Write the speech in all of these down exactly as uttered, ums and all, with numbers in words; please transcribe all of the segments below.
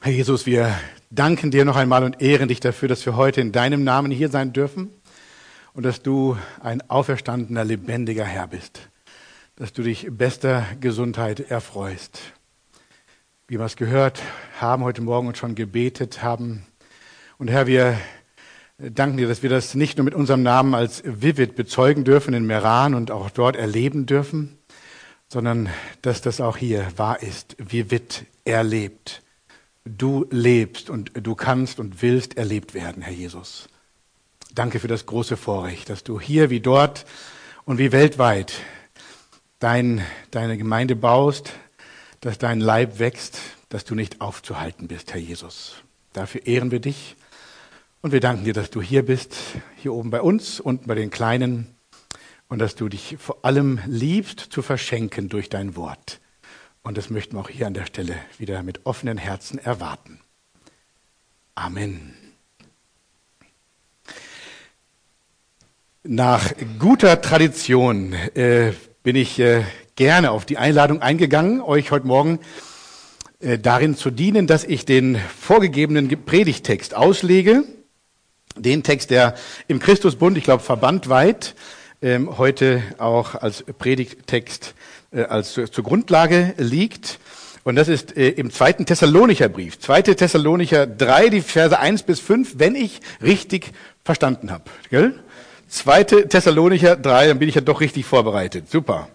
Herr Jesus, wir danken dir noch einmal und ehren dich dafür, dass wir heute in deinem Namen hier sein dürfen und dass du ein auferstandener, lebendiger Herr bist, dass du dich bester Gesundheit erfreust. Wie wir es gehört haben heute Morgen und schon gebetet haben. Und Herr, wir danken dir, dass wir das nicht nur mit unserem Namen als Vivid bezeugen dürfen in Meran und auch dort erleben dürfen, sondern dass das auch hier wahr ist. Vivid erlebt. Du lebst und du kannst und willst erlebt werden, Herr Jesus. Danke für das große Vorrecht, dass du hier wie dort und wie weltweit dein, deine Gemeinde baust, dass dein Leib wächst, dass du nicht aufzuhalten bist, Herr Jesus. Dafür ehren wir dich und wir danken dir, dass du hier bist, hier oben bei uns, unten bei den Kleinen und dass du dich vor allem liebst zu verschenken durch dein Wort. Und das möchten wir auch hier an der Stelle wieder mit offenen Herzen erwarten. Amen. Nach guter Tradition äh, bin ich äh, gerne auf die Einladung eingegangen, euch heute Morgen äh, darin zu dienen, dass ich den vorgegebenen Predigttext auslege. Den Text, der im Christusbund, ich glaube verbandweit, äh, heute auch als Predigttext als zur Grundlage liegt. Und das ist äh, im zweiten Thessalonicher Brief. zweite Thessalonicher drei, die Verse eins bis fünf, wenn ich richtig verstanden habe. Gell? zweite Thessalonicher drei, dann bin ich ja doch richtig vorbereitet. Super.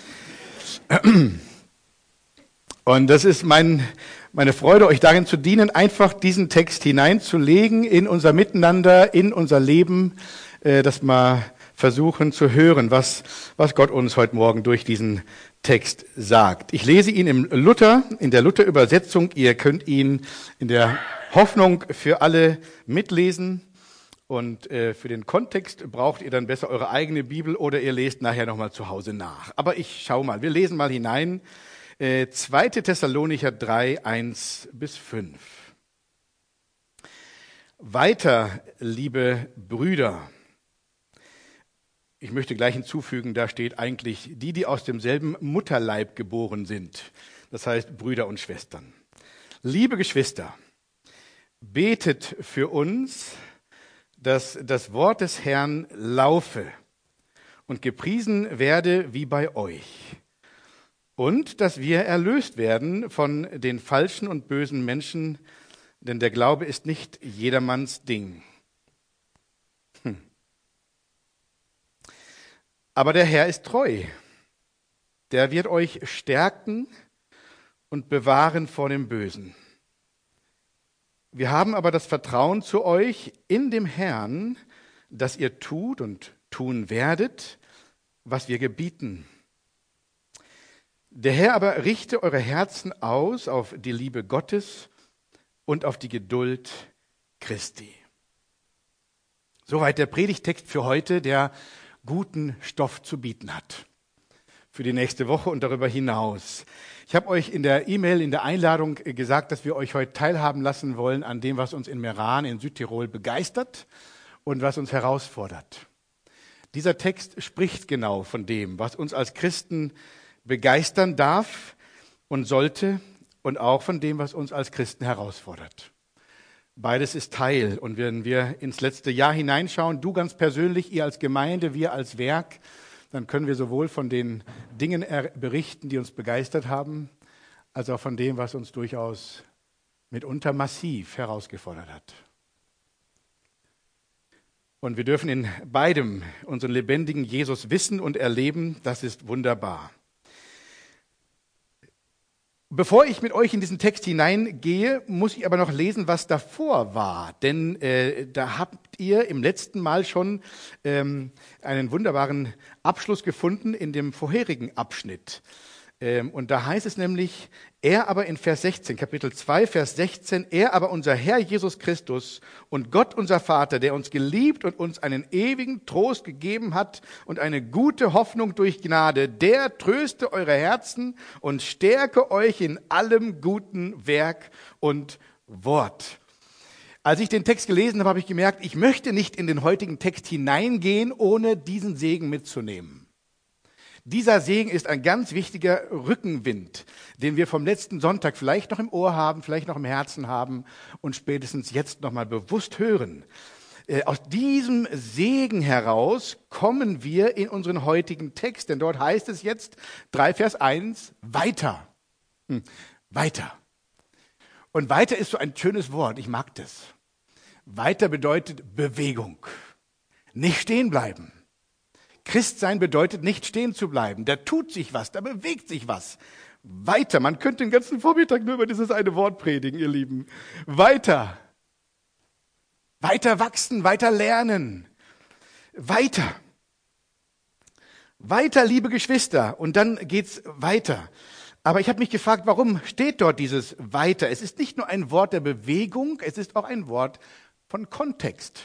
Und das ist mein, meine Freude, euch darin zu dienen, einfach diesen Text hineinzulegen in unser Miteinander, in unser Leben, äh, dass mal versuchen zu hören, was, was Gott uns heute Morgen durch diesen Text sagt. Ich lese ihn im Luther, in der Luther-Übersetzung. Ihr könnt ihn in der Hoffnung für alle mitlesen. Und äh, für den Kontext braucht ihr dann besser eure eigene Bibel oder ihr lest nachher nochmal zu Hause nach. Aber ich schau mal, wir lesen mal hinein. Äh, zweite Thessalonicher drei, eins bis fünf. Weiter, liebe Brüder. Ich möchte gleich hinzufügen, da steht eigentlich die, die aus demselben Mutterleib geboren sind. Das heißt Brüder und Schwestern. Liebe Geschwister, betet für uns, dass das Wort des Herrn laufe und gepriesen werde wie bei euch. Und dass wir erlöst werden von den falschen und bösen Menschen, denn der Glaube ist nicht jedermanns Ding. Hm. Aber der Herr ist treu. Der wird euch stärken und bewahren vor dem Bösen. Wir haben aber das Vertrauen zu euch in dem Herrn, dass ihr tut und tun werdet, was wir gebieten. Der Herr aber richte eure Herzen aus auf die Liebe Gottes und auf die Geduld Christi. Soweit der Predigtext für heute, der guten Stoff zu bieten hat für die nächste Woche und darüber hinaus. Ich habe euch in der E-Mail, in der Einladung gesagt, dass wir euch heute teilhaben lassen wollen an dem, was uns in Meran in Südtirol begeistert und was uns herausfordert. Dieser Text spricht genau von dem, was uns als Christen begeistern darf und sollte und auch von dem, was uns als Christen herausfordert. Beides ist Teil. Und wenn wir ins letzte Jahr hineinschauen, du ganz persönlich, ihr als Gemeinde, wir als Werk, dann können wir sowohl von den Dingen berichten, die uns begeistert haben, als auch von dem, was uns durchaus mitunter massiv herausgefordert hat. Und wir dürfen in beidem unseren lebendigen Jesus wissen und erleben. Das ist wunderbar. Bevor ich mit euch in diesen Text hineingehe, muss ich aber noch lesen, was davor war. Denn äh, da habt ihr im letzten Mal schon ähm, einen wunderbaren Abschluss gefunden in dem vorherigen Abschnitt. Ähm, und da heißt es nämlich, er aber in Vers sechzehn, Kapitel zwei, Vers sechzehn, er aber unser Herr Jesus Christus und Gott unser Vater, der uns geliebt und uns einen ewigen Trost gegeben hat und eine gute Hoffnung durch Gnade, der tröste eure Herzen und stärke euch in allem guten Werk und Wort. Als ich den Text gelesen habe, habe ich gemerkt, ich möchte nicht in den heutigen Text hineingehen, ohne diesen Segen mitzunehmen. Dieser Segen ist ein ganz wichtiger Rückenwind, den wir vom letzten Sonntag vielleicht noch im Ohr haben, vielleicht noch im Herzen haben und spätestens jetzt noch mal bewusst hören. Aus diesem Segen heraus kommen wir in unseren heutigen Text, denn dort heißt es jetzt, drei Vers eins, weiter. Hm, weiter. Und weiter ist so ein schönes Wort, ich mag das. Weiter bedeutet Bewegung, nicht stehen bleiben. Christsein bedeutet nicht stehen zu bleiben, da tut sich was, da bewegt sich was. Weiter, man könnte den ganzen Vormittag nur über dieses eine Wort predigen, ihr Lieben. Weiter. Weiter wachsen, weiter lernen. Weiter. Weiter, liebe Geschwister. Und dann geht's weiter. Aber ich habe mich gefragt, warum steht dort dieses weiter? Es ist nicht nur ein Wort der Bewegung, es ist auch ein Wort von Kontext.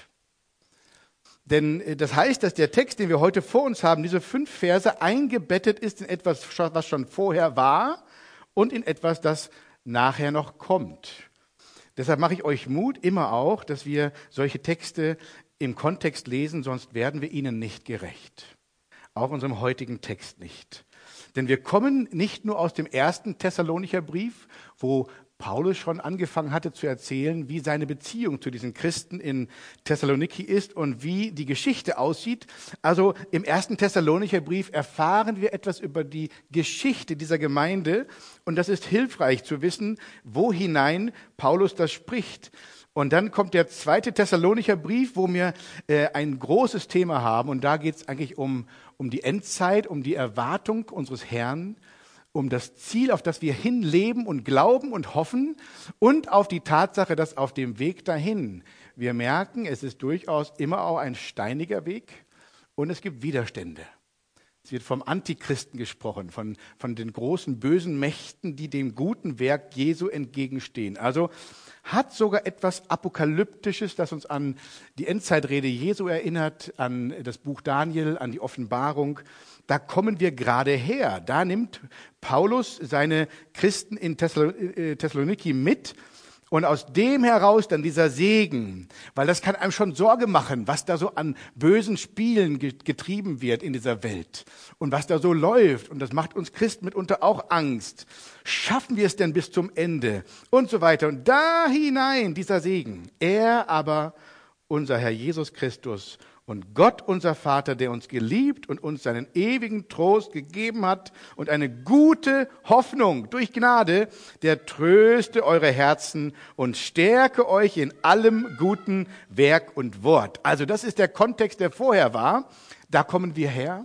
Denn das heißt, dass der Text, den wir heute vor uns haben, diese fünf Verse eingebettet ist in etwas, was schon vorher war und in etwas, das nachher noch kommt. Deshalb mache ich euch Mut, immer auch, dass wir solche Texte im Kontext lesen, sonst werden wir ihnen nicht gerecht. Auch unserem heutigen Text nicht. Denn wir kommen nicht nur aus dem ersten Thessalonicher Brief, wo Paulus schon angefangen hatte zu erzählen, wie seine Beziehung zu diesen Christen in Thessaloniki ist und wie die Geschichte aussieht. Also im ersten Thessalonicher Brief erfahren wir etwas über die Geschichte dieser Gemeinde und das ist hilfreich zu wissen, wo hinein Paulus das spricht. Und dann kommt der zweite Thessalonicher Brief, wo wir äh, ein großes Thema haben und da geht es eigentlich um, um die Endzeit, um die Erwartung unseres Herrn, um das Ziel, auf das wir hinleben und glauben und hoffen und auf die Tatsache, dass auf dem Weg dahin wir merken, es ist durchaus immer auch ein steiniger Weg und es gibt Widerstände. Es wird vom Antichristen gesprochen, von, von den großen bösen Mächten, die dem guten Werk Jesu entgegenstehen. Also hat sogar etwas Apokalyptisches, das uns an die Endzeitrede Jesu erinnert, an das Buch Daniel, an die Offenbarung. Da kommen wir gerade her. Da nimmt Paulus seine Christen in Thessaloniki mit und aus dem heraus dann dieser Segen, weil das kann einem schon Sorge machen, was da so an bösen Spielen getrieben wird in dieser Welt und was da so läuft und das macht uns Christen mitunter auch Angst. Schaffen wir es denn bis zum Ende und so weiter und da hinein dieser Segen. Er aber, unser Herr Jesus Christus, und Gott, unser Vater, der uns geliebt und uns seinen ewigen Trost gegeben hat und eine gute Hoffnung durch Gnade, der tröste eure Herzen und stärke euch in allem guten Werk und Wort. Also das ist der Kontext, der vorher war. Da kommen wir her.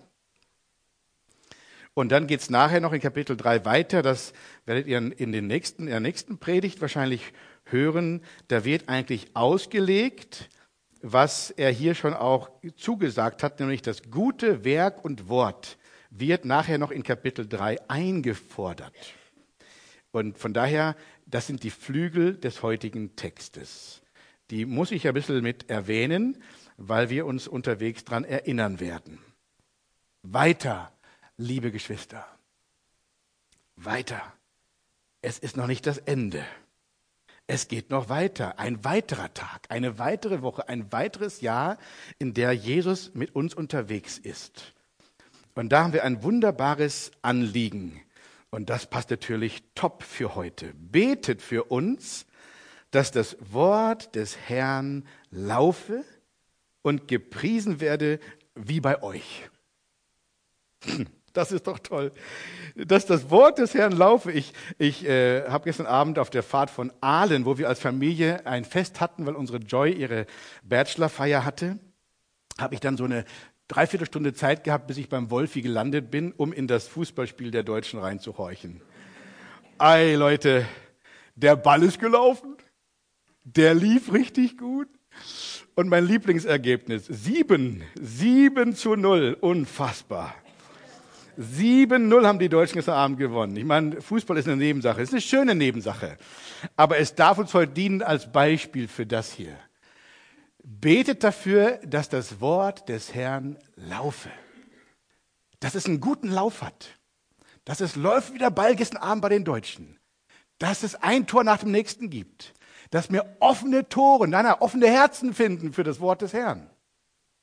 Und dann geht's nachher noch in Kapitel drei weiter. Das werdet ihr in, den nächsten, in der nächsten Predigt wahrscheinlich hören. Da wird eigentlich ausgelegt, was er hier schon auch zugesagt hat, nämlich das gute Werk und Wort wird nachher noch in Kapitel drei eingefordert. Und von daher, das sind die Flügel des heutigen Textes. Die muss ich ein bisschen mit erwähnen, weil wir uns unterwegs dran erinnern werden. Weiter, liebe Geschwister. Weiter. Es ist noch nicht das Ende. Es geht noch weiter, ein weiterer Tag, eine weitere Woche, ein weiteres Jahr, in der Jesus mit uns unterwegs ist. Und da haben wir ein wunderbares Anliegen. Und das passt natürlich top für heute. Betet für uns, dass das Wort des Herrn laufe und gepriesen werde wie bei euch. Das ist doch toll, dass das Wort des Herrn laufe. Ich, ich äh, habe gestern Abend auf der Fahrt von Aalen, wo wir als Familie ein Fest hatten, weil unsere Joy ihre Bachelorfeier hatte, habe ich dann so eine Dreiviertelstunde Zeit gehabt, bis ich beim Wolfi gelandet bin, um in das Fußballspiel der Deutschen reinzuhorchen. Ei, Leute, der Ball ist gelaufen, der lief richtig gut. Und mein Lieblingsergebnis, sieben, sieben zu null, unfassbar. sieben null haben die Deutschen gestern Abend gewonnen. Ich meine, Fußball ist eine Nebensache, es ist eine schöne Nebensache. Aber es darf uns heute dienen als Beispiel für das hier. Betet dafür, dass das Wort des Herrn laufe. Dass es einen guten Lauf hat. Dass es läuft wie der Ball gestern Abend bei den Deutschen. Dass es ein Tor nach dem nächsten gibt. Dass wir offene Tore, nein, nein, offene Herzen finden für das Wort des Herrn.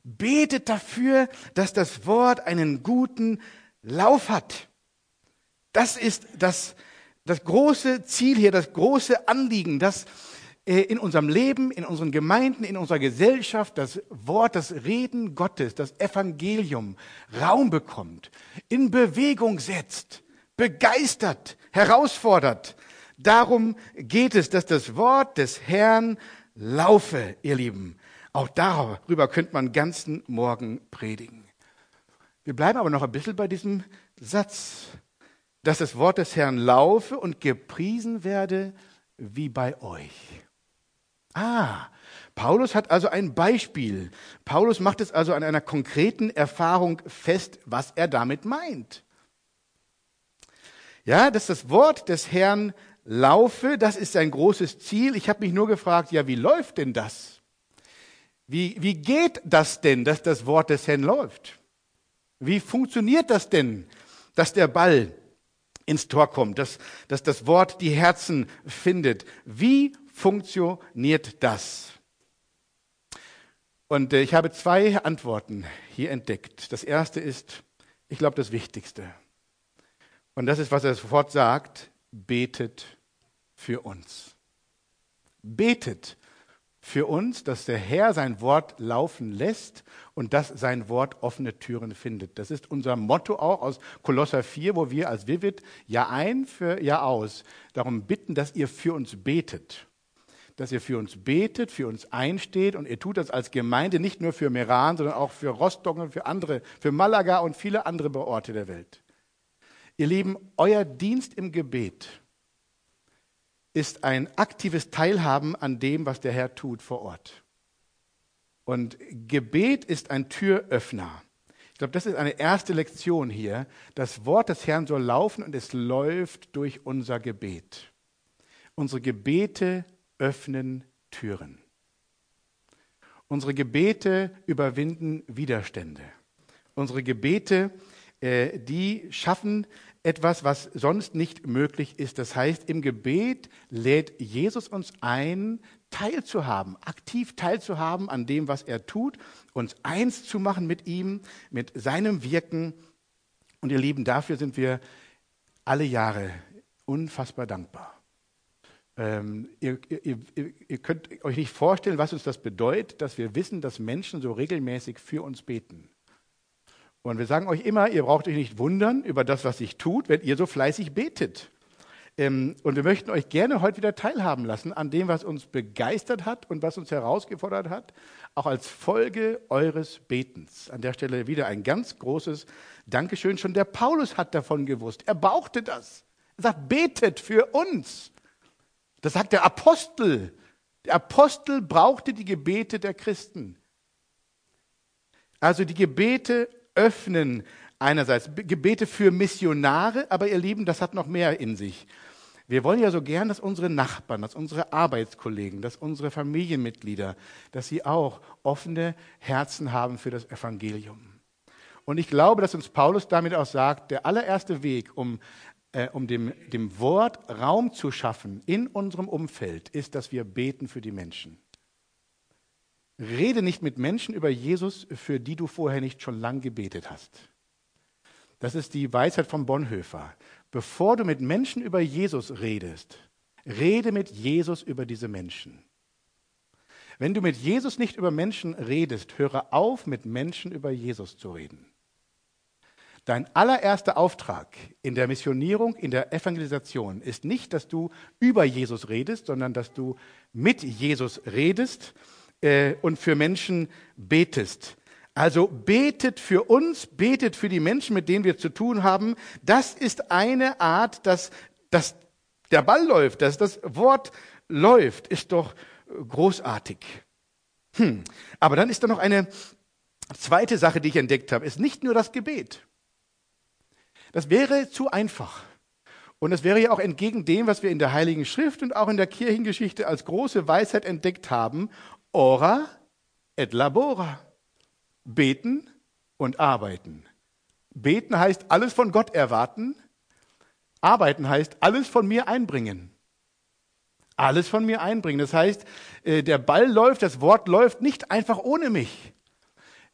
Betet dafür, dass das Wort einen guten Lauf hat. Das ist das, das große Ziel hier, das große Anliegen, dass äh, in unserem Leben, in unseren Gemeinden, in unserer Gesellschaft das Wort, das Reden Gottes, das Evangelium Raum bekommt, in Bewegung setzt, begeistert, herausfordert. Darum geht es, dass das Wort des Herrn laufe, ihr Lieben. Auch darüber könnte man ganzen Morgen predigen. Wir bleiben aber noch ein bisschen bei diesem Satz, dass das Wort des Herrn laufe und gepriesen werde wie bei euch. Ah, Paulus hat also ein Beispiel. Paulus macht es also an einer konkreten Erfahrung fest, was er damit meint. Ja, dass das Wort des Herrn laufe, das ist sein großes Ziel. Ich habe mich nur gefragt, ja, wie läuft denn das? Wie, wie geht das denn, dass das Wort des Herrn läuft? Wie funktioniert das denn, dass der Ball ins Tor kommt, dass, dass das Wort die Herzen findet? Wie funktioniert das? Und äh, ich habe zwei Antworten hier entdeckt. Das erste ist, ich glaube, das Wichtigste. Und das ist, was er sofort sagt, betet für uns. Betet für uns, dass der Herr sein Wort laufen lässt und dass sein Wort offene Türen findet. Das ist unser Motto auch aus Kolosser vier, wo wir als Vivid Jahr ein für Jahr aus darum bitten, dass ihr für uns betet. Dass ihr für uns betet, für uns einsteht und ihr tut das als Gemeinde nicht nur für Meran, sondern auch für Rostock und für andere, für Malaga und viele andere Orte der Welt. Ihr Lieben, euer Dienst im Gebet ist ein aktives Teilhaben an dem, was der Herr tut vor Ort. Und Gebet ist ein Türöffner. Ich glaube, das ist eine erste Lektion hier. Das Wort des Herrn soll laufen und es läuft durch unser Gebet. Unsere Gebete öffnen Türen. Unsere Gebete überwinden Widerstände. Unsere Gebete, äh, die schaffen etwas, was sonst nicht möglich ist. Das heißt, im Gebet lädt Jesus uns ein, teilzuhaben, aktiv teilzuhaben an dem, was er tut, uns eins zu machen mit ihm, mit seinem Wirken. Und ihr Lieben, dafür sind wir alle Jahre unfassbar dankbar. Ähm, ihr, ihr, ihr könnt euch nicht vorstellen, was uns das bedeutet, dass wir wissen, dass Menschen so regelmäßig für uns beten. Und wir sagen euch immer, ihr braucht euch nicht wundern über das, was sich tut, wenn ihr so fleißig betet. Ähm, und wir möchten euch gerne heute wieder teilhaben lassen an dem, was uns begeistert hat und was uns herausgefordert hat, auch als Folge eures Betens. An der Stelle wieder ein ganz großes Dankeschön. Schon der Paulus hat davon gewusst. Er brauchte das. Er sagt, betet für uns. Das sagt der Apostel. Der Apostel brauchte die Gebete der Christen. Also die Gebete öffnen einerseits, Gebete für Missionare, aber ihr Lieben, das hat noch mehr in sich. Wir wollen ja so gern, dass unsere Nachbarn, dass unsere Arbeitskollegen, dass unsere Familienmitglieder, dass sie auch offene Herzen haben für das Evangelium. Und ich glaube, dass uns Paulus damit auch sagt, der allererste Weg, um, äh, um dem, dem Wort Raum zu schaffen in unserem Umfeld, ist, dass wir beten für die Menschen. Rede nicht mit Menschen über Jesus, für die du vorher nicht schon lang gebetet hast. Das ist die Weisheit von Bonhoeffer. Bevor du mit Menschen über Jesus redest, rede mit Jesus über diese Menschen. Wenn du mit Jesus nicht über Menschen redest, höre auf, mit Menschen über Jesus zu reden. Dein allererster Auftrag in der Missionierung, in der Evangelisation ist nicht, dass du über Jesus redest, sondern dass du mit Jesus redest und für Menschen betest. Also betet für uns, betet für die Menschen, mit denen wir zu tun haben. Das ist eine Art, dass, dass der Ball läuft, dass das Wort läuft, ist doch großartig. Hm. Aber dann ist da noch eine zweite Sache, die ich entdeckt habe, ist nicht nur das Gebet. Das wäre zu einfach. Und das wäre ja auch entgegen dem, was wir in der Heiligen Schrift und auch in der Kirchengeschichte als große Weisheit entdeckt haben. Ora et labora. Beten und arbeiten. Beten heißt alles von Gott erwarten. Arbeiten heißt alles von mir einbringen. Alles von mir einbringen. Das heißt, der Ball läuft, das Wort läuft nicht einfach ohne mich.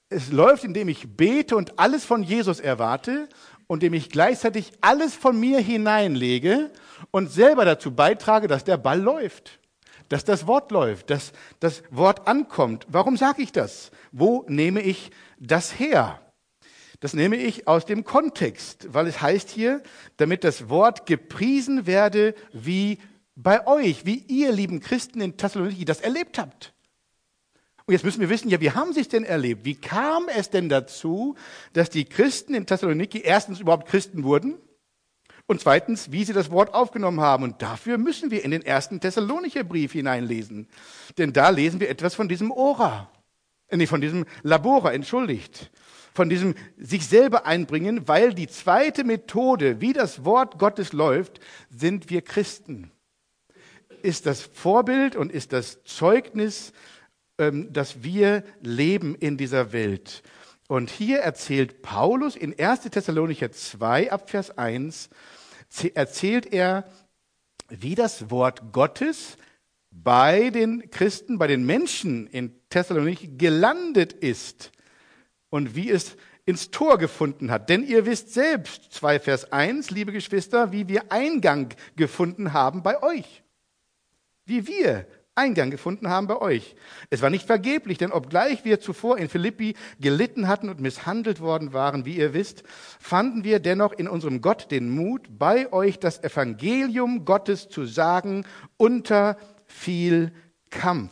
Es läuft, indem ich bete und alles von Jesus erwarte und indem ich gleichzeitig alles von mir hineinlege und selber dazu beitrage, dass der Ball läuft, dass das Wort läuft, dass das Wort ankommt. Warum sage ich das? Wo nehme ich das her? Das nehme ich aus dem Kontext, weil es heißt hier, damit das Wort gepriesen werde wie bei euch, wie ihr, lieben Christen in Thessaloniki, das erlebt habt. Und jetzt müssen wir wissen, ja, wie haben sie es denn erlebt? Wie kam es denn dazu, dass die Christen in Thessaloniki erstens überhaupt Christen wurden und zweitens, wie sie das Wort aufgenommen haben? Und dafür müssen wir in den ersten Thessalonicher Brief hineinlesen. Denn da lesen wir etwas von diesem Ora, äh, nee, von diesem Labora, entschuldigt. Von diesem sich selber einbringen, weil die zweite Methode, wie das Wort Gottes läuft, sind wir Christen. Ist das Vorbild und ist das Zeugnis, dass wir leben in dieser Welt. Und hier erzählt Paulus in erster Thessalonicher zwei, ab Vers eins, erzählt er, wie das Wort Gottes bei den Christen, bei den Menschen in Thessaloniki gelandet ist und wie es ins Tor gefunden hat. Denn ihr wisst selbst, zwei Vers eins, liebe Geschwister, wie wir Eingang gefunden haben bei euch. Wie wir Eingang gefunden haben bei euch. Es war nicht vergeblich, denn obgleich wir zuvor in Philippi gelitten hatten und misshandelt worden waren, wie ihr wisst, fanden wir dennoch in unserem Gott den Mut, bei euch das Evangelium Gottes zu sagen, unter viel Kampf.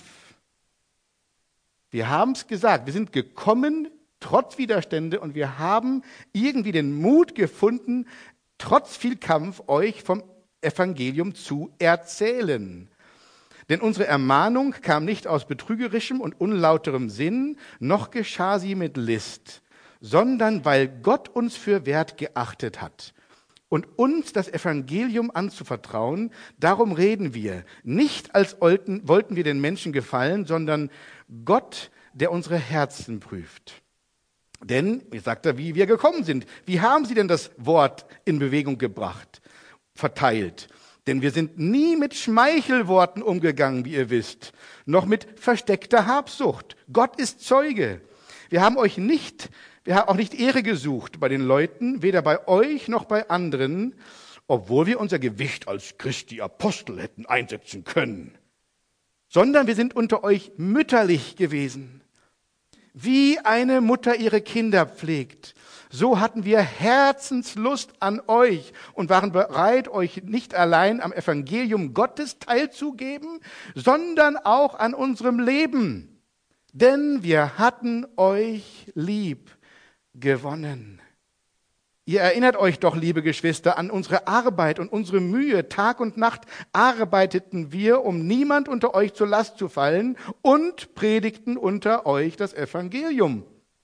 Wir haben es gesagt, wir sind gekommen, trotz Widerstände, und wir haben irgendwie den Mut gefunden, trotz viel Kampf euch vom Evangelium zu erzählen. Denn unsere Ermahnung kam nicht aus betrügerischem und unlauterem Sinn, noch geschah sie mit List, sondern weil Gott uns für wert geachtet hat und uns das Evangelium anzuvertrauen. Darum reden wir, nicht als wollten, wollten wir den Menschen gefallen, sondern Gott, der unsere Herzen prüft. Denn, wie sagt er, wie wir gekommen sind. Wie haben sie denn das Wort in Bewegung gebracht, verteilt? Denn wir sind nie mit Schmeichelworten umgegangen, wie ihr wisst, noch mit versteckter Habsucht. Gott ist Zeuge. Wir haben euch nicht, wir haben auch nicht Ehre gesucht bei den Leuten, weder bei euch noch bei anderen, obwohl wir unser Gewicht als Christi Apostel hätten einsetzen können, sondern wir sind unter euch mütterlich gewesen. Wie eine Mutter ihre Kinder pflegt, so hatten wir Herzenslust an euch und waren bereit, euch nicht allein am Evangelium Gottes teilzugeben, sondern auch an unserem Leben. Denn wir hatten euch lieb gewonnen. Ihr erinnert euch doch, liebe Geschwister, an unsere Arbeit und unsere Mühe. Tag und Nacht arbeiteten wir, um niemand unter euch zur Last zu fallen, und predigten unter euch das Evangelium.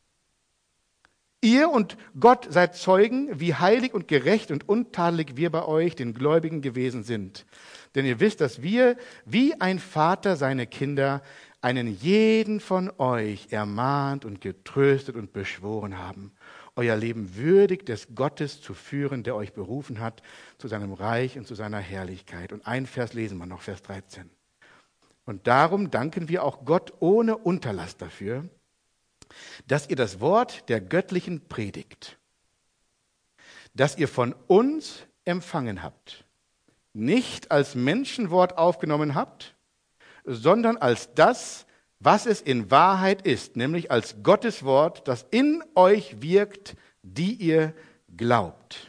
Ihr und Gott seid Zeugen, wie heilig und gerecht und untadelig wir bei euch, den Gläubigen, gewesen sind. Denn ihr wisst, dass wir, wie ein Vater seine Kinder, einen jeden von euch ermahnt und getröstet und beschworen haben, euer Leben würdig des Gottes zu führen, der euch berufen hat, zu seinem Reich und zu seiner Herrlichkeit. Und ein Vers lesen wir noch, Vers dreizehn. Und darum danken wir auch Gott ohne Unterlass dafür, dass ihr das Wort der göttlichen Predigt, das ihr von uns empfangen habt, nicht als Menschenwort aufgenommen habt, sondern als das, was es in Wahrheit ist, nämlich als Gottes Wort, das in euch wirkt, die ihr glaubt.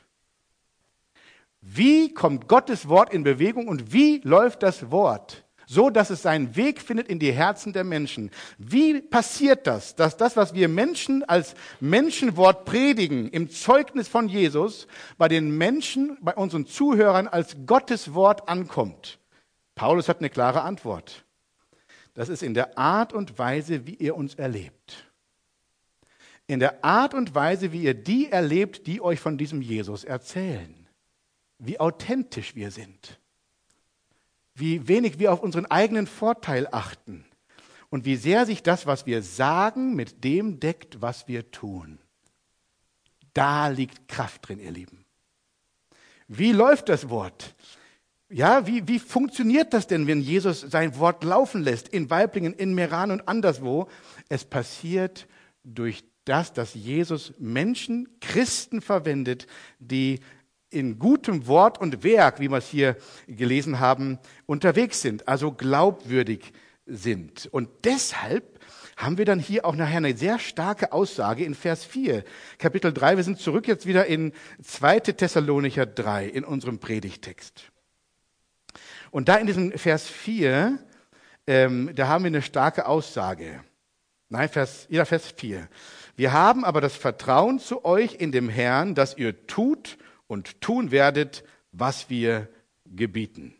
Wie kommt Gottes Wort in Bewegung und wie läuft das Wort, so dass es seinen Weg findet in die Herzen der Menschen? Wie passiert das, dass das, was wir Menschen als Menschenwort predigen, im Zeugnis von Jesus, bei den Menschen, bei unseren Zuhörern als Gottes Wort ankommt? Paulus hat eine klare Antwort. Das ist in der Art und Weise, wie ihr uns erlebt. In der Art und Weise, wie ihr die erlebt, die euch von diesem Jesus erzählen. Wie authentisch wir sind. Wie wenig wir auf unseren eigenen Vorteil achten. Und wie sehr sich das, was wir sagen, mit dem deckt, was wir tun. Da liegt Kraft drin, ihr Lieben. Wie läuft das Wort? Ja, wie, wie funktioniert das denn, wenn Jesus sein Wort laufen lässt, in Waiblingen, in Meran und anderswo? Es passiert durch das, dass Jesus Menschen, Christen verwendet, die in gutem Wort und Werk, wie wir es hier gelesen haben, unterwegs sind, also glaubwürdig sind. Und deshalb haben wir dann hier auch nachher eine sehr starke Aussage in Vers vier, Kapitel drei. Wir sind zurück jetzt wieder in zweiter Thessalonicher drei, in unserem Predigtext. Und da in diesem Vers vier, ähm, da haben wir eine starke Aussage. Nein, Vers, ja, Vers vier. Wir haben aber das Vertrauen zu euch in dem Herrn, dass ihr tut und tun werdet, was wir gebieten.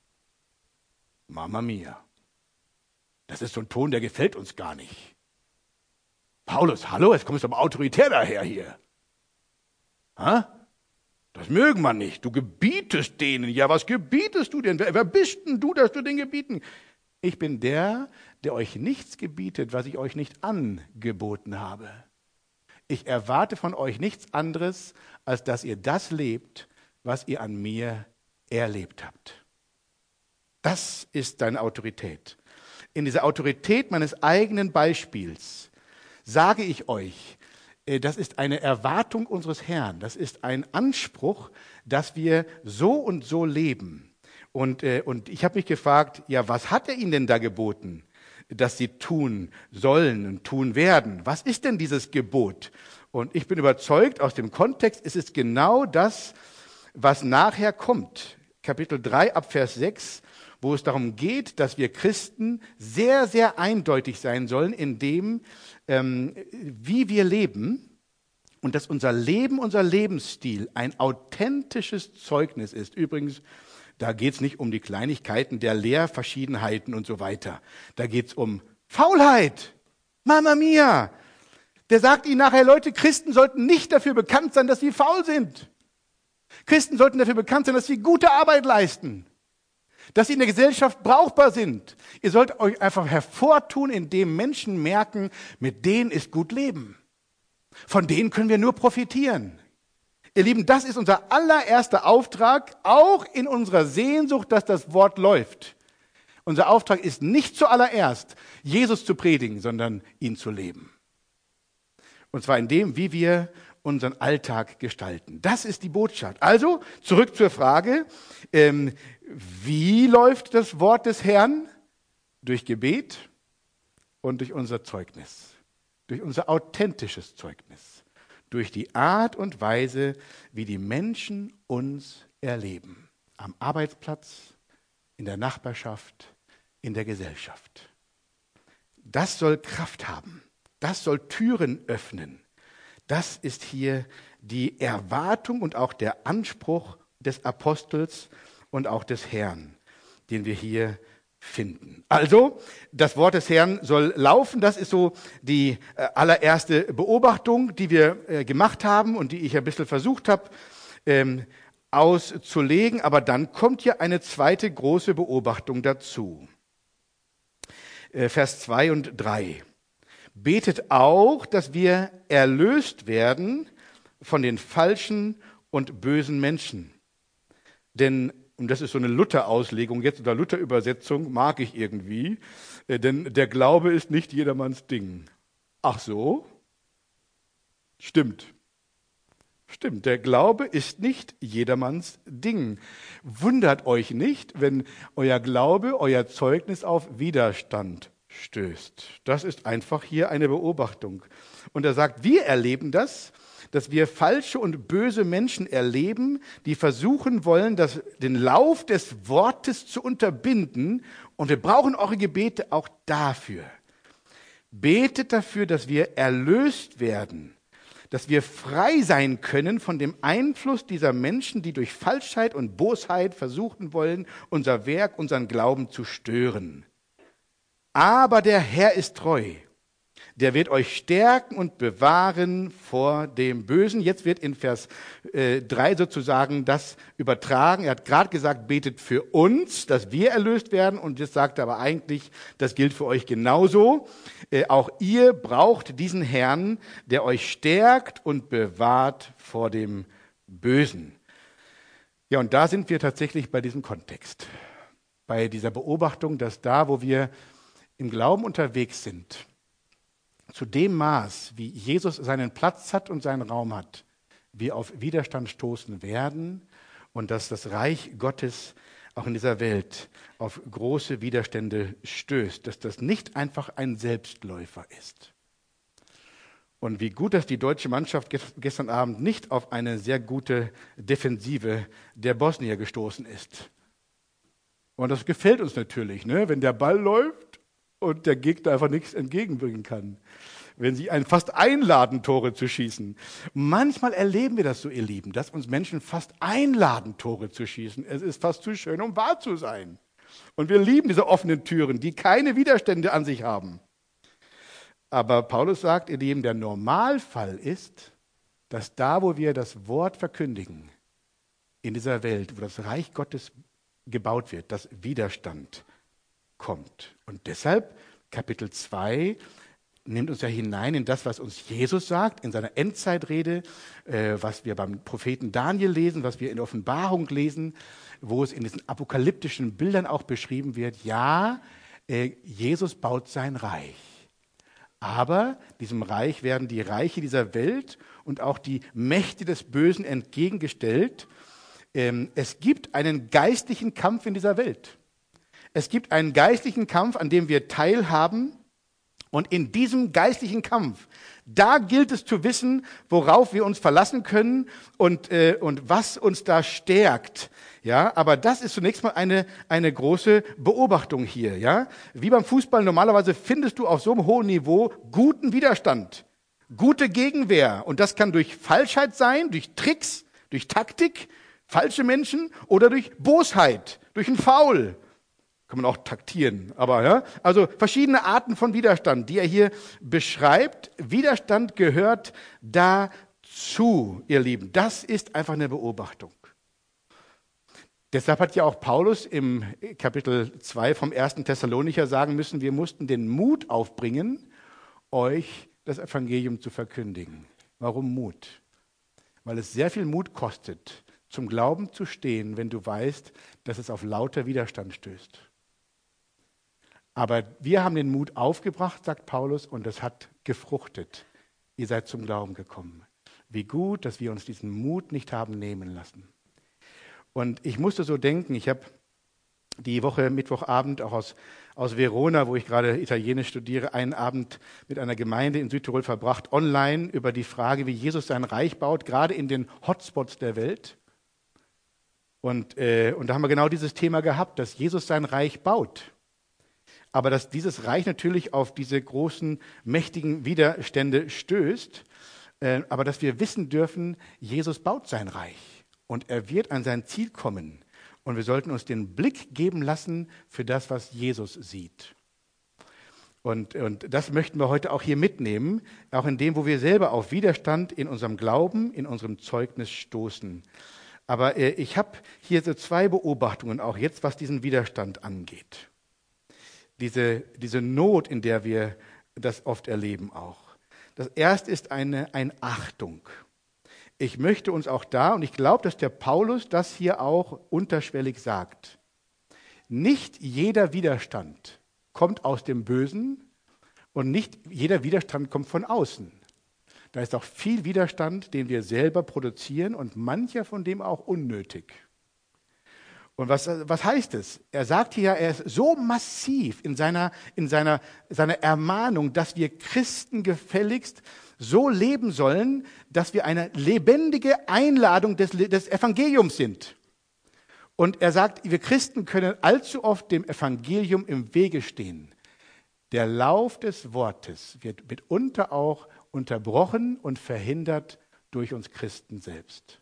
Mamma mia. Das ist so ein Ton, der gefällt uns gar nicht. Paulus, hallo, jetzt kommst du aber autoritär daher hier. Ha? Das mögen wir nicht. Du gebietest denen. Ja, was gebietest du denn? Wer, wer bist denn du, dass du den gebieten? Ich bin der, der euch nichts gebietet, was ich euch nicht angeboten habe. Ich erwarte von euch nichts anderes, als dass ihr das lebt, was ihr an mir erlebt habt. Das ist deine Autorität. In dieser Autorität meines eigenen Beispiels sage ich euch, das ist eine Erwartung unseres Herrn, das ist ein Anspruch, dass wir so und so leben. Und, und ich habe mich gefragt, ja, was hat er ihnen denn da geboten, dass sie tun sollen und tun werden? Was ist denn dieses Gebot? Und ich bin überzeugt, aus dem Kontext ist es genau das, was nachher kommt. Kapitel drei ab Vers sechs, wo es darum geht, dass wir Christen sehr, sehr eindeutig sein sollen in dem, ähm, wie wir leben und dass unser Leben, unser Lebensstil ein authentisches Zeugnis ist. Übrigens, da geht es nicht um die Kleinigkeiten der Lehrverschiedenheiten und so weiter. Da geht es um Faulheit. Mamma mia! Der sagt ihnen nachher, Leute, Christen sollten nicht dafür bekannt sein, dass sie faul sind. Christen sollten dafür bekannt sein, dass sie gute Arbeit leisten. Dass sie in der Gesellschaft brauchbar sind. Ihr sollt euch einfach hervortun, indem Menschen merken, mit denen ist gut Leben. Von denen können wir nur profitieren. Ihr Lieben, das ist unser allererster Auftrag, auch in unserer Sehnsucht, dass das Wort läuft. Unser Auftrag ist nicht zuallererst, Jesus zu predigen, sondern ihn zu leben. Und zwar in dem, wie wir unseren Alltag gestalten. Das ist die Botschaft. Also, zurück zur Frage, ähm, wie läuft das Wort des Herrn? Durch Gebet und durch unser Zeugnis. Durch unser authentisches Zeugnis. Durch die Art und Weise, wie die Menschen uns erleben. Am Arbeitsplatz, in der Nachbarschaft, in der Gesellschaft. Das soll Kraft haben. Das soll Türen öffnen. Das ist hier die Erwartung und auch der Anspruch des Apostels und auch des Herrn, den wir hier finden. Also, das Wort des Herrn soll laufen. Das ist so die äh, allererste Beobachtung, die wir äh, gemacht haben und die ich ein bisschen versucht habe ähm, auszulegen. Aber dann kommt ja eine zweite große Beobachtung dazu. Äh, Vers zwei und drei. Betet auch, dass wir erlöst werden von den falschen und bösen Menschen. Denn, und das ist so eine Luther-Auslegung jetzt oder Luther-Übersetzung, mag ich irgendwie, äh, denn der Glaube ist nicht jedermanns Ding. Ach so? Stimmt. Stimmt, der Glaube ist nicht jedermanns Ding. Wundert euch nicht, wenn euer Glaube, euer Zeugnis auf Widerstand stößt. Das ist einfach hier eine Beobachtung. Und er sagt, wir erleben das, dass wir falsche und böse Menschen erleben, die versuchen wollen, das, den Lauf des Wortes zu unterbinden. Und wir brauchen eure Gebete auch dafür. Betet dafür, dass wir erlöst werden, dass wir frei sein können von dem Einfluss dieser Menschen, die durch Falschheit und Bosheit versuchen wollen, unser Werk, unseren Glauben zu stören. Aber der Herr ist treu. Der wird euch stärken und bewahren vor dem Bösen. Jetzt wird in Vers äh, drei sozusagen das übertragen. Er hat gerade gesagt, betet für uns, dass wir erlöst werden. Und jetzt sagt er aber eigentlich, das gilt für euch genauso. Äh, auch ihr braucht diesen Herrn, der euch stärkt und bewahrt vor dem Bösen. Ja, und da sind wir tatsächlich bei diesem Kontext. Bei dieser Beobachtung, dass da, wo wir im Glauben unterwegs sind, zu dem Maß, wie Jesus seinen Platz hat und seinen Raum hat, wir auf Widerstand stoßen werden und dass das Reich Gottes auch in dieser Welt auf große Widerstände stößt, dass das nicht einfach ein Selbstläufer ist. Und wie gut, dass die deutsche Mannschaft gestern Abend nicht auf eine sehr gute Defensive der Bosnier gestoßen ist. Und das gefällt uns natürlich, ne? Wenn der Ball läuft und der Gegner einfach nichts entgegenbringen kann. Wenn sie einen fast einladen, Tore zu schießen. Manchmal erleben wir das so, ihr Lieben, dass uns Menschen fast einladen, Tore zu schießen. Es ist fast zu schön, um wahr zu sein. Und wir lieben diese offenen Türen, die keine Widerstände an sich haben. Aber Paulus sagt, ihr Lieben, der Normalfall ist, dass da, wo wir das Wort verkündigen, in dieser Welt, wo das Reich Gottes gebaut wird, dass Widerstand kommt. Und deshalb, Kapitel zwei, nimmt uns ja hinein in das, was uns Jesus sagt, in seiner Endzeitrede, äh, was wir beim Propheten Daniel lesen, was wir in der Offenbarung lesen, wo es in diesen apokalyptischen Bildern auch beschrieben wird, ja, äh, Jesus baut sein Reich. Aber diesem Reich werden die Reiche dieser Welt und auch die Mächte des Bösen entgegengestellt. Ähm, es gibt einen geistlichen Kampf in dieser Welt. Es gibt einen geistlichen Kampf, an dem wir teilhaben. Und in diesem geistlichen Kampf, da gilt es zu wissen, worauf wir uns verlassen können und, äh, und was uns da stärkt. Ja, aber das ist zunächst mal eine, eine große Beobachtung hier. Ja, wie beim Fußball, normalerweise findest du auf so einem hohen Niveau guten Widerstand, gute Gegenwehr. Und das kann durch Falschheit sein, durch Tricks, durch Taktik, falsche Menschen oder durch Bosheit, durch ein Foul. Kann man auch taktieren, aber ja, also verschiedene Arten von Widerstand, die er hier beschreibt. Widerstand gehört dazu, ihr Lieben. Das ist einfach eine Beobachtung. Deshalb hat ja auch Paulus im Kapitel zwei vom ersten Thessalonicher sagen müssen, wir mussten den Mut aufbringen, euch das Evangelium zu verkündigen. Warum Mut? Weil es sehr viel Mut kostet, zum Glauben zu stehen, wenn du weißt, dass es auf lauter Widerstand stößt. Aber wir haben den Mut aufgebracht, sagt Paulus, und es hat gefruchtet. Ihr seid zum Glauben gekommen. Wie gut, dass wir uns diesen Mut nicht haben nehmen lassen. Und ich musste so denken, ich habe die Woche Mittwochabend auch aus, aus Verona, wo ich gerade Italienisch studiere, einen Abend mit einer Gemeinde in Südtirol verbracht, online über die Frage, wie Jesus sein Reich baut, gerade in den Hotspots der Welt. Und, äh, und da haben wir genau dieses Thema gehabt, dass Jesus sein Reich baut. Aber dass dieses Reich natürlich auf diese großen, mächtigen Widerstände stößt, äh, aber dass wir wissen dürfen, Jesus baut sein Reich und er wird an sein Ziel kommen. Und wir sollten uns den Blick geben lassen für das, was Jesus sieht. Und, und das möchten wir heute auch hier mitnehmen, auch in dem, wo wir selber auf Widerstand in unserem Glauben, in unserem Zeugnis stoßen. Aber äh, ich habe hier so zwei Beobachtungen auch jetzt, was diesen Widerstand angeht. Diese, diese Not, in der wir das oft erleben auch. Das erste ist eine, eine Achtung. Ich möchte uns auch da, und ich glaube, dass der Paulus das hier auch unterschwellig sagt, nicht jeder Widerstand kommt aus dem Bösen und nicht jeder Widerstand kommt von außen. Da ist auch viel Widerstand, den wir selber produzieren und mancher von dem auch unnötig. Und was, was heißt es? Er sagt hier, er ist so massiv in seiner, in seiner, seiner Ermahnung, dass wir Christen gefälligst so leben sollen, dass wir eine lebendige Einladung des, des Evangeliums sind. Und er sagt, wir Christen können allzu oft dem Evangelium im Wege stehen. Der Lauf des Wortes wird mitunter auch unterbrochen und verhindert durch uns Christen selbst.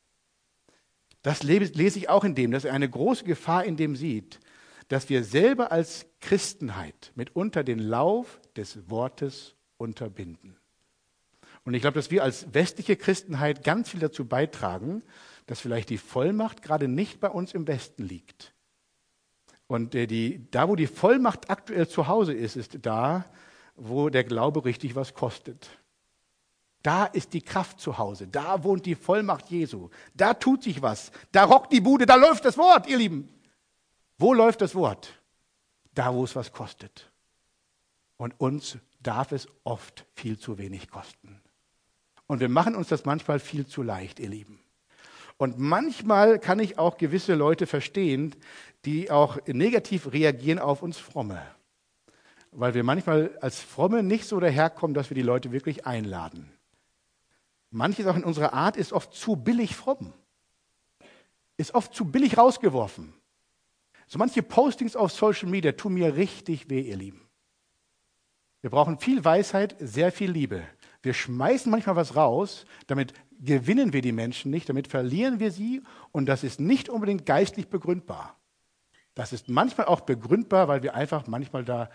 Das lese ich auch in dem, dass er eine große Gefahr in dem sieht, dass wir selber als Christenheit mitunter den Lauf des Wortes unterbinden. Und ich glaube, dass wir als westliche Christenheit ganz viel dazu beitragen, dass vielleicht die Vollmacht gerade nicht bei uns im Westen liegt. Und die, da, wo die Vollmacht aktuell zu Hause ist, ist da, wo der Glaube richtig was kostet. Da ist die Kraft zu Hause, da wohnt die Vollmacht Jesu, da tut sich was, da rockt die Bude, da läuft das Wort, ihr Lieben. Wo läuft das Wort? Da, wo es was kostet. Und uns darf es oft viel zu wenig kosten. Und wir machen uns das manchmal viel zu leicht, ihr Lieben. Und manchmal kann ich auch gewisse Leute verstehen, die auch negativ reagieren auf uns Fromme. Weil wir manchmal als Fromme nicht so daherkommen, dass wir die Leute wirklich einladen. Manches auch in unserer Art ist oft zu billig fromm. Ist oft zu billig rausgeworfen. So manche Postings auf Social Media tun mir richtig weh, ihr Lieben. Wir brauchen viel Weisheit, sehr viel Liebe. Wir schmeißen manchmal was raus, damit gewinnen wir die Menschen nicht, damit verlieren wir sie und das ist nicht unbedingt geistlich begründbar. Das ist manchmal auch begründbar, weil wir einfach manchmal da,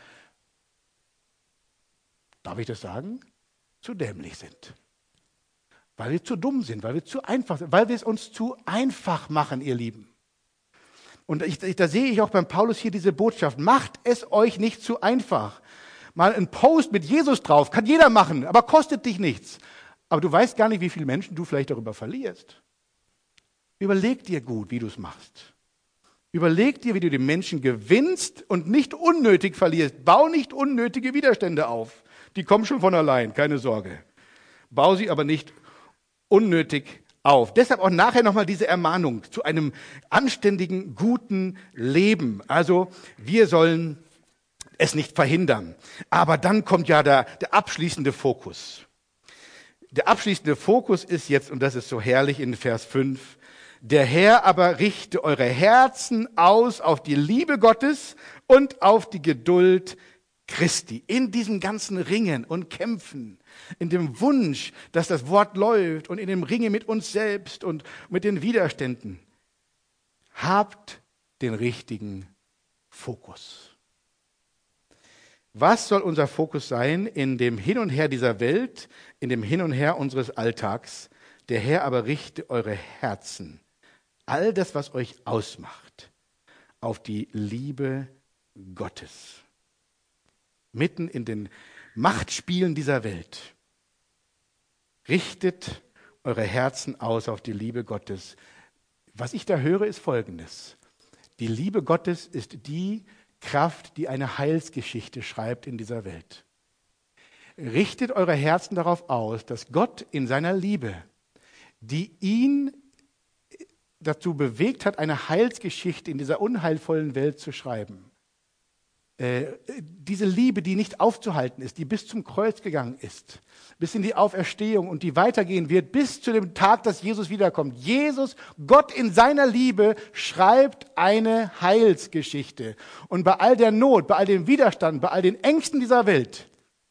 darf ich das sagen, zu dämlich sind. Weil wir zu dumm sind, weil wir zu einfach sind, weil wir es uns zu einfach machen, ihr Lieben. Und ich, da sehe ich auch beim Paulus hier diese Botschaft, macht es euch nicht zu einfach. Mal ein Post mit Jesus drauf, kann jeder machen, aber kostet dich nichts. Aber du weißt gar nicht, wie viele Menschen du vielleicht darüber verlierst. Überleg dir gut, wie du es machst. Überleg dir, wie du den Menschen gewinnst und nicht unnötig verlierst. Bau nicht unnötige Widerstände auf. Die kommen schon von allein, keine Sorge. Bau sie aber nicht unnötig auf. Deshalb auch nachher nochmal diese Ermahnung zu einem anständigen, guten Leben. Also wir sollen es nicht verhindern. Aber dann kommt ja der, der abschließende Fokus. Der abschließende Fokus ist jetzt, und das ist so herrlich in Vers fünf, der Herr aber richte eure Herzen aus auf die Liebe Gottes und auf die Geduld Christi. In diesen ganzen Ringen und Kämpfen, in dem Wunsch, dass das Wort läuft und in dem Ringe mit uns selbst und mit den Widerständen. Habt den richtigen Fokus. Was soll unser Fokus sein in dem Hin und Her dieser Welt, in dem Hin und Her unseres Alltags? Der Herr aber richte eure Herzen, all das, was euch ausmacht, auf die Liebe Gottes. Mitten in den Machtspielen dieser Welt. Richtet eure Herzen aus auf die Liebe Gottes. Was ich da höre, ist Folgendes. Die Liebe Gottes ist die Kraft, die eine Heilsgeschichte schreibt in dieser Welt. Richtet eure Herzen darauf aus, dass Gott in seiner Liebe, die ihn dazu bewegt hat, eine Heilsgeschichte in dieser unheilvollen Welt zu schreiben, äh, diese Liebe, die nicht aufzuhalten ist, die bis zum Kreuz gegangen ist, bis in die Auferstehung und die weitergehen wird, bis zu dem Tag, dass Jesus wiederkommt. Jesus, Gott in seiner Liebe, schreibt eine Heilsgeschichte. Und bei all der Not, bei all dem Widerstand, bei all den Ängsten dieser Welt,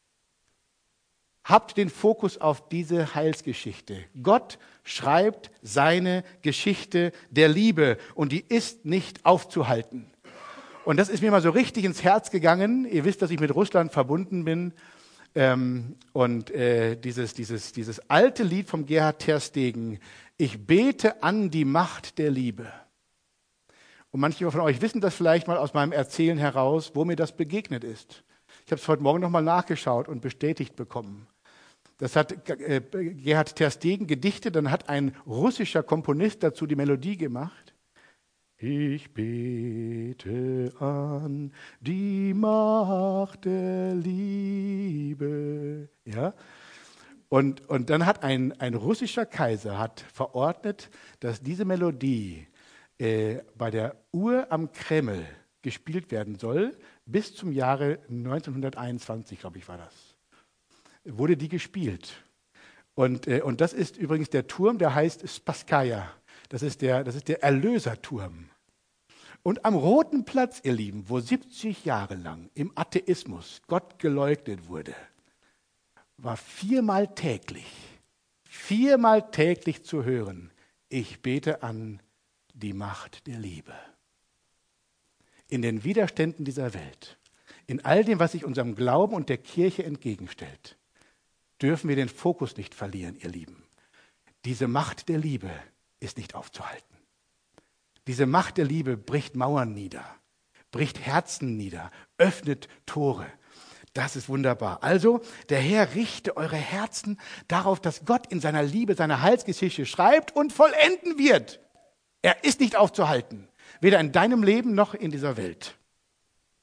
habt den Fokus auf diese Heilsgeschichte. Gott schreibt seine Geschichte der Liebe und die ist nicht aufzuhalten. Und das ist mir mal so richtig ins Herz gegangen. Ihr wisst, dass ich mit Russland verbunden bin. Ähm, und äh, dieses, dieses, dieses alte Lied vom Gerhard Terstegen, ich bete an die Macht der Liebe. Und manche von euch wissen das vielleicht mal aus meinem Erzählen heraus, wo mir das begegnet ist. Ich habe es heute Morgen nochmal nachgeschaut und bestätigt bekommen. Das hat äh, Gerhard Terstegen gedichtet, dann hat ein russischer Komponist dazu die Melodie gemacht. Ich bete an die Macht der Liebe. Ja? Und, und dann hat ein, ein russischer Kaiser hat verordnet, dass diese Melodie äh, bei der Uhr am Kreml gespielt werden soll, bis zum Jahre neunzehnhunderteinundzwanzig, glaube ich, war das. Wurde die gespielt. Und, äh, und das ist übrigens der Turm, der heißt Spasskaya. Das ist der, das ist der Erlöserturm. Und am Roten Platz, ihr Lieben, wo siebzig Jahre lang im Atheismus Gott geleugnet wurde, war viermal täglich, viermal täglich zu hören, ich bete an die Macht der Liebe. In den Widerständen dieser Welt, in all dem, was sich unserem Glauben und der Kirche entgegenstellt, dürfen wir den Fokus nicht verlieren, ihr Lieben. Diese Macht der Liebe ist nicht aufzuhalten. Diese Macht der Liebe bricht Mauern nieder, bricht Herzen nieder, öffnet Tore. Das ist wunderbar. Also, der Herr richte eure Herzen darauf, dass Gott in seiner Liebe seine Heilsgeschichte schreibt und vollenden wird. Er ist nicht aufzuhalten, weder in deinem Leben noch in dieser Welt.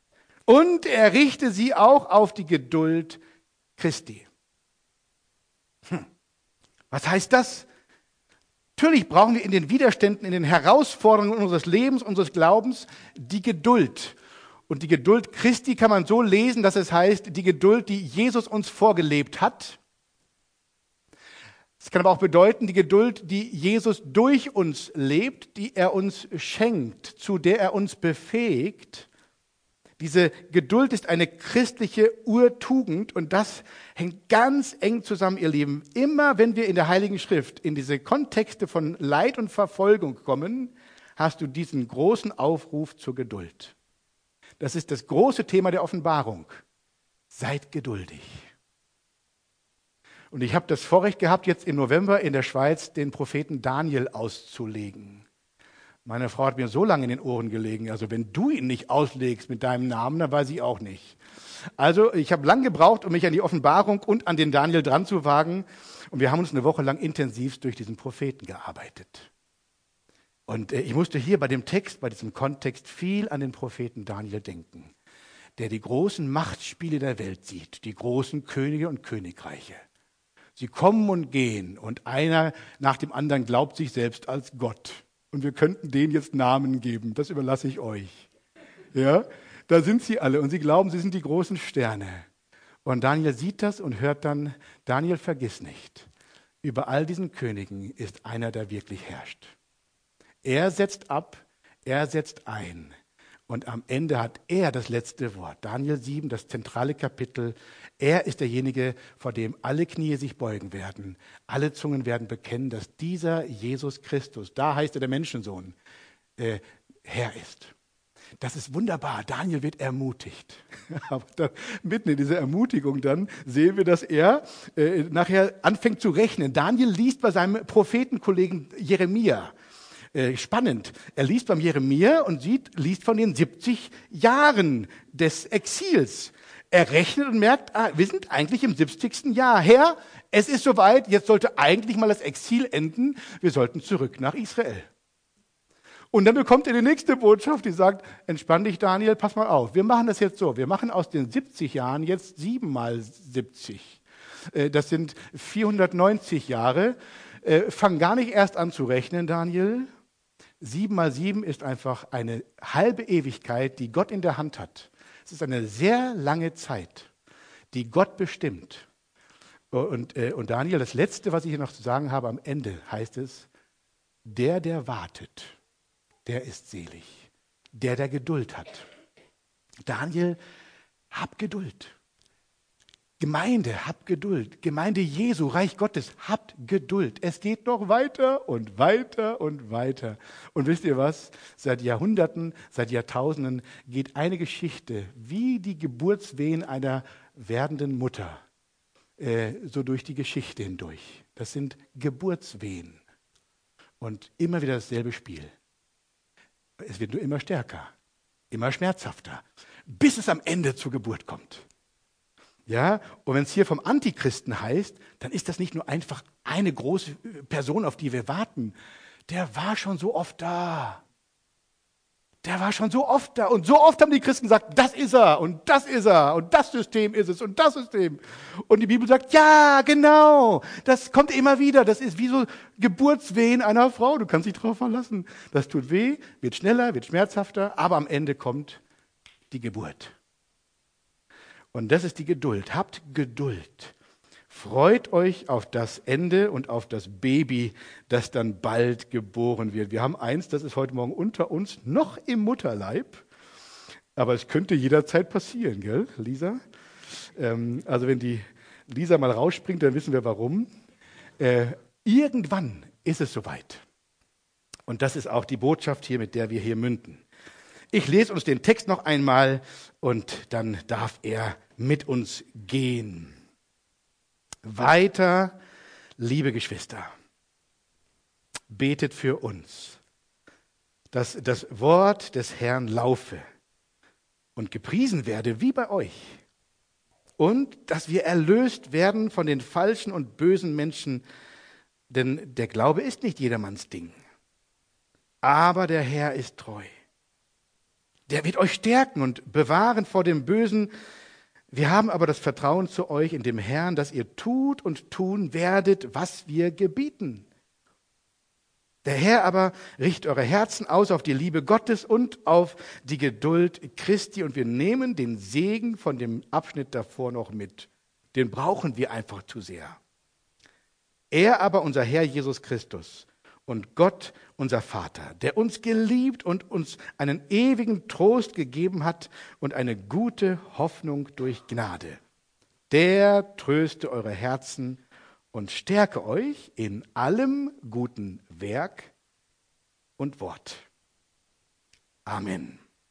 Und er richte sie auch auf die Geduld Christi. Hm. Was heißt das? Natürlich brauchen wir in den Widerständen, in den Herausforderungen unseres Lebens, unseres Glaubens die Geduld. Und die Geduld Christi kann man so lesen, dass es heißt, die Geduld, die Jesus uns vorgelebt hat. Es kann aber auch bedeuten, die Geduld, die Jesus durch uns lebt, die er uns schenkt, zu der er uns befähigt. Diese Geduld ist eine christliche Urtugend und das hängt ganz eng zusammen, ihr Lieben. Immer wenn wir in der Heiligen Schrift in diese Kontexte von Leid und Verfolgung kommen, hast du diesen großen Aufruf zur Geduld. Das ist das große Thema der Offenbarung. Seid geduldig. Und ich habe das Vorrecht gehabt, jetzt im November in der Schweiz den Propheten Daniel auszulegen. Meine Frau hat mir so lange in den Ohren gelegen, also wenn du ihn nicht auslegst mit deinem Namen, dann weiß ich auch nicht. Also ich habe lang gebraucht, um mich an die Offenbarung und an den Daniel dran zu wagen. Und wir haben uns eine Woche lang intensiv durch diesen Propheten gearbeitet. Und ich musste hier bei dem Text, bei diesem Kontext viel an den Propheten Daniel denken, der die großen Machtspiele der Welt sieht, die großen Könige und Königreiche. Sie kommen und gehen und einer nach dem anderen glaubt sich selbst als Gott. Und wir könnten denen jetzt Namen geben, das überlasse ich euch. Ja, da sind sie alle und sie glauben, sie sind die großen Sterne. Und Daniel sieht das und hört dann, Daniel, vergiss nicht, über all diesen Königen ist einer, der wirklich herrscht. Er setzt ab, er setzt ein. Und am Ende hat er das letzte Wort. Daniel sieben, das zentrale Kapitel. Er ist derjenige, vor dem alle Knie sich beugen werden. Alle Zungen werden bekennen, dass dieser Jesus Christus, da heißt er der Menschensohn, äh, Herr ist. Das ist wunderbar. Daniel wird ermutigt. Aber dann, mitten in dieser Ermutigung dann sehen wir, dass er äh, nachher anfängt zu rechnen. Daniel liest bei seinem Prophetenkollegen Jeremia. Äh, spannend. Er liest beim Jeremia und sieht, liest von den siebzig Jahren des Exils. Er rechnet und merkt, ah, wir sind eigentlich im siebzigsten Jahr. Herr, es ist soweit, jetzt sollte eigentlich mal das Exil enden. Wir sollten zurück nach Israel. Und dann bekommt er die nächste Botschaft, die sagt, entspann dich, Daniel, pass mal auf. Wir machen das jetzt so. Wir machen aus den siebzig Jahren jetzt sieben mal siebzig. Äh, das sind vierhundertneunzig Jahre. Äh, fang gar nicht erst an zu rechnen, Daniel. Sieben mal sieben ist einfach eine halbe Ewigkeit, die Gott in der Hand hat. Es ist eine sehr lange Zeit, die Gott bestimmt. Und, äh, und Daniel, das Letzte, was ich hier noch zu sagen habe, am Ende heißt es, der, der wartet, der ist selig. Der, der Geduld hat. Daniel, hab Geduld. Gemeinde, habt Geduld. Gemeinde Jesu, Reich Gottes, habt Geduld. Es geht noch weiter und weiter und weiter. Und wisst ihr was? Seit Jahrhunderten, seit Jahrtausenden geht eine Geschichte wie die Geburtswehen einer werdenden Mutter äh, so durch die Geschichte hindurch. Das sind Geburtswehen. Und immer wieder dasselbe Spiel. Es wird nur immer stärker, immer schmerzhafter, bis es am Ende zur Geburt kommt. Ja, und wenn es hier vom Antichristen heißt, dann ist das nicht nur einfach eine große Person, auf die wir warten. Der war schon so oft da. Der war schon so oft da. Und so oft haben die Christen gesagt, das ist er und das ist er und das System ist es und das System. Und die Bibel sagt, ja, genau, das kommt immer wieder. Das ist wie so Geburtswehen einer Frau. Du kannst dich drauf verlassen. Das tut weh, wird schneller, wird schmerzhafter, aber am Ende kommt die Geburt. Und das ist die Geduld. Habt Geduld. Freut euch auf das Ende und auf das Baby, das dann bald geboren wird. Wir haben eins, das ist heute Morgen unter uns, noch im Mutterleib. Aber es könnte jederzeit passieren, gell, Lisa? Ähm, also wenn die Lisa mal rausspringt, dann wissen wir warum. Äh, irgendwann ist es soweit. Und das ist auch die Botschaft hier, mit der wir hier münden. Ich lese uns den Text noch einmal und dann darf er mit uns gehen. Weiter, liebe Geschwister, betet für uns, dass das Wort des Herrn laufe und gepriesen werde wie bei euch und dass wir erlöst werden von den falschen und bösen Menschen, denn der Glaube ist nicht jedermanns Ding, aber der Herr ist treu. Der wird euch stärken und bewahren vor dem Bösen. Wir haben aber das Vertrauen zu euch in dem Herrn, dass ihr tut und tun werdet, was wir gebieten. Der Herr aber richtet eure Herzen aus auf die Liebe Gottes und auf die Geduld Christi. Und wir nehmen den Segen von dem Abschnitt davor noch mit. Den brauchen wir einfach zu sehr. Er aber, unser Herr Jesus Christus und Gott, unser Vater, der uns geliebt und uns einen ewigen Trost gegeben hat und eine gute Hoffnung durch Gnade, der tröste eure Herzen und stärke euch in allem guten Werk und Wort. Amen.